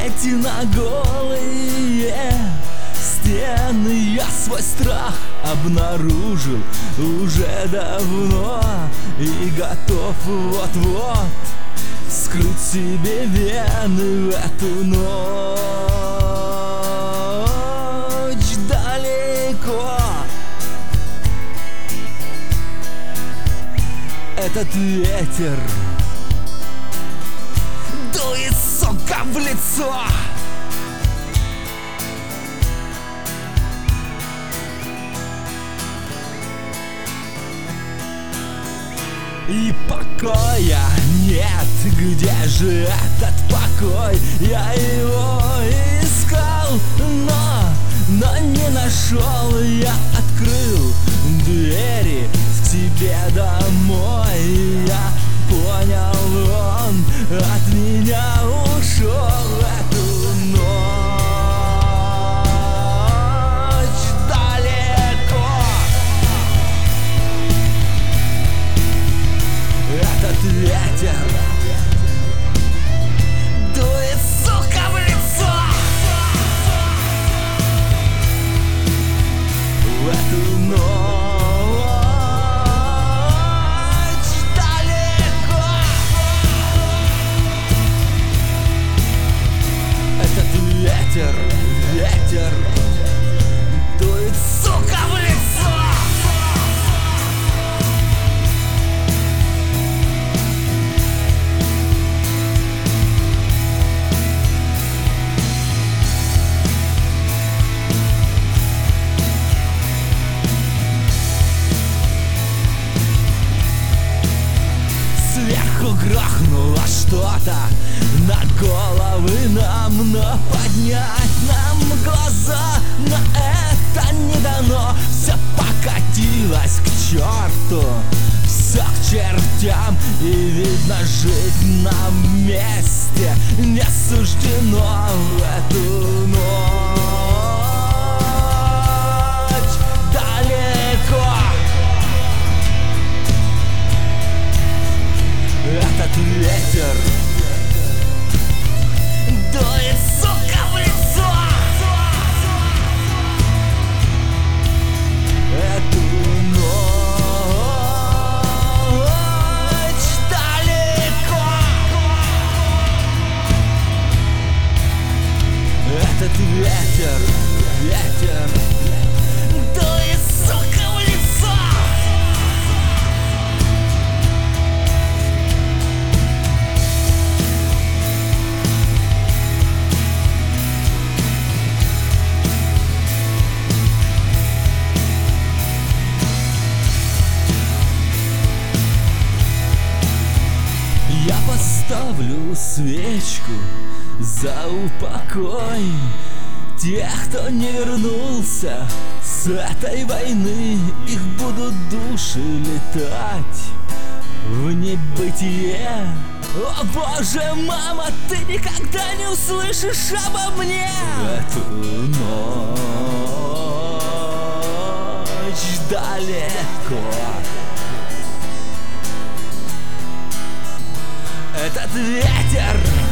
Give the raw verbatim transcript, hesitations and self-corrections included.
смотреть на голые стены. Я свой страх обнаружил уже давно и готов вот-вот скрыть себе вены в эту ночь далеко. Этот ветер дует, сука, в лицо. И покоя нет, где же этот покой? Я его искал, но, но не нашел. Я открыл двери к тебе домой. Я понял, он от меня ушел эту ночь далеко. Этот ветер дует, сука, в лицо. В эту ночь далеко. Этот ветер, ветер дует, сука, в лицо. Сверху грохнуло что-то на головы нам, но поднять нам глаза на это не дано. Все покатилось к черту, все к чертям, и видно, жить нам вместе не суждено в эту ночь далеко. Этот ветер дует, сука, в лицо. Эту ночь далеко. Этот ветер, ветер дует, сука, в лицо. Я поставлю свечку за упокой тех, кто не вернулся с этой войны. Их будут души летать в небытие. О боже, мама, ты никогда не услышишь обо мне. Эту ночь далеко. Этот ветер